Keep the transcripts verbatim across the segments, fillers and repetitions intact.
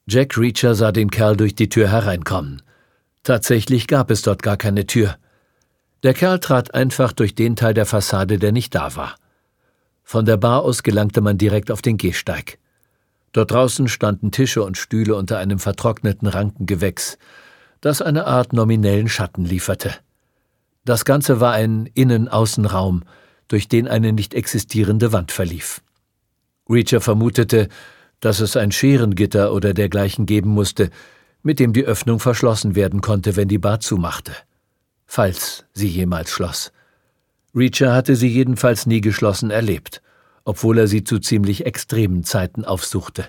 Jack Reacher sah den Kerl durch die Tür hereinkommen. Tatsächlich gab es dort gar keine Tür. Der Kerl trat einfach durch den Teil der Fassade, der nicht da war. Von der Bar aus gelangte man direkt auf den Gehsteig. Dort draußen standen Tische und Stühle unter einem vertrockneten Rankengewächs, das eine Art nominellen Schatten lieferte. Das Ganze war ein Innen-Außenraum, durch den eine nicht existierende Wand verlief. Reacher vermutete, dass es ein Scherengitter oder dergleichen geben musste, mit dem die Öffnung verschlossen werden konnte, wenn die Bar zumachte. Falls sie jemals schloss. Reacher hatte sie jedenfalls nie geschlossen erlebt, obwohl er sie zu ziemlich extremen Zeiten aufsuchte.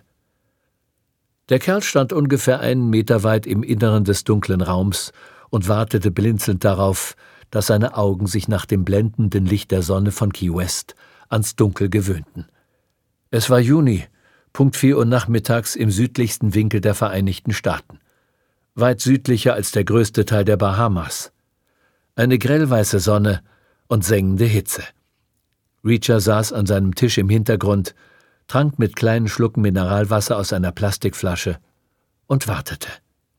Der Kerl stand ungefähr einen Meter weit im Inneren des dunklen Raums und wartete blinzelnd darauf, dass seine Augen sich nach dem blendenden Licht der Sonne von Key West ans Dunkel gewöhnten. Es war Juni, Punkt vier Uhr nachmittags im südlichsten Winkel der Vereinigten Staaten. Weit südlicher als der größte Teil der Bahamas. Eine grellweiße Sonne und sengende Hitze. Reacher saß an seinem Tisch im Hintergrund, trank mit kleinen Schlucken Mineralwasser aus einer Plastikflasche und wartete.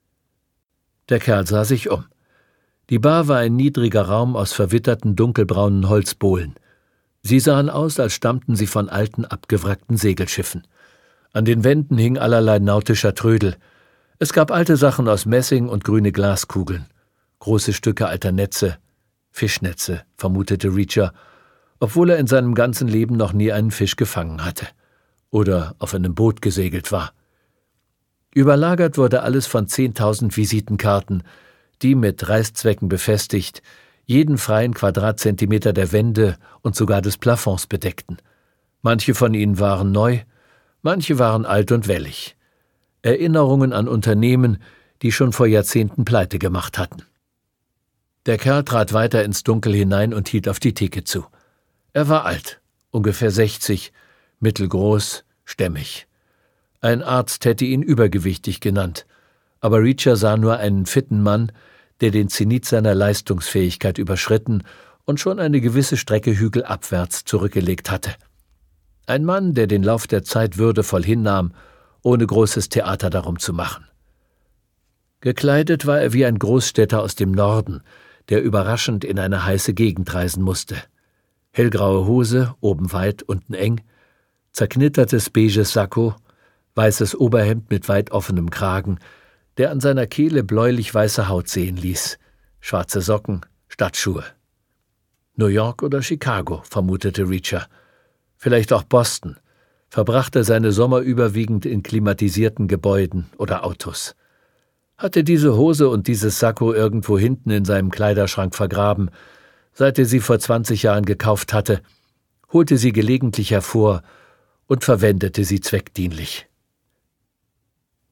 Der Kerl sah sich um. Die Bar war ein niedriger Raum aus verwitterten dunkelbraunen Holzbohlen. Sie sahen aus, als stammten sie von alten, abgewrackten Segelschiffen. An den Wänden hing allerlei nautischer Trödel. Es gab alte Sachen aus Messing und grüne Glaskugeln. Große Stücke alter Netze, Fischnetze, vermutete Reacher, obwohl er in seinem ganzen Leben noch nie einen Fisch gefangen hatte oder auf einem Boot gesegelt war. Überlagert wurde alles von zehntausend Visitenkarten, die mit Reißzwecken befestigt jeden freien Quadratzentimeter der Wände und sogar des Plafonds bedeckten. Manche von ihnen waren neu, manche waren alt und wellig. Erinnerungen an Unternehmen, die schon vor Jahrzehnten pleite gemacht hatten. Der Kerl trat weiter ins Dunkel hinein und hielt auf die Theke zu. Er war alt, ungefähr sechzig, mittelgroß, stämmig. Ein Arzt hätte ihn übergewichtig genannt, aber Reacher sah nur einen fitten Mann, der den Zenit seiner Leistungsfähigkeit überschritten und schon eine gewisse Strecke hügelabwärts zurückgelegt hatte. Ein Mann, der den Lauf der Zeit würdevoll hinnahm, ohne großes Theater darum zu machen. Gekleidet war er wie ein Großstädter aus dem Norden, der überraschend in eine heiße Gegend reisen musste. Hellgraue Hose, oben weit, unten eng, zerknittertes beiges Sakko, weißes Oberhemd mit weit offenem Kragen, der an seiner Kehle bläulich-weiße Haut sehen ließ, schwarze Socken, Stadtschuhe. New York oder Chicago, vermutete Reacher. Vielleicht auch Boston, verbrachte seine Sommer überwiegend in klimatisierten Gebäuden oder Autos. Hatte diese Hose und dieses Sakko irgendwo hinten in seinem Kleiderschrank vergraben, seit er sie vor zwanzig Jahren gekauft hatte, holte sie gelegentlich hervor und verwendete sie zweckdienlich.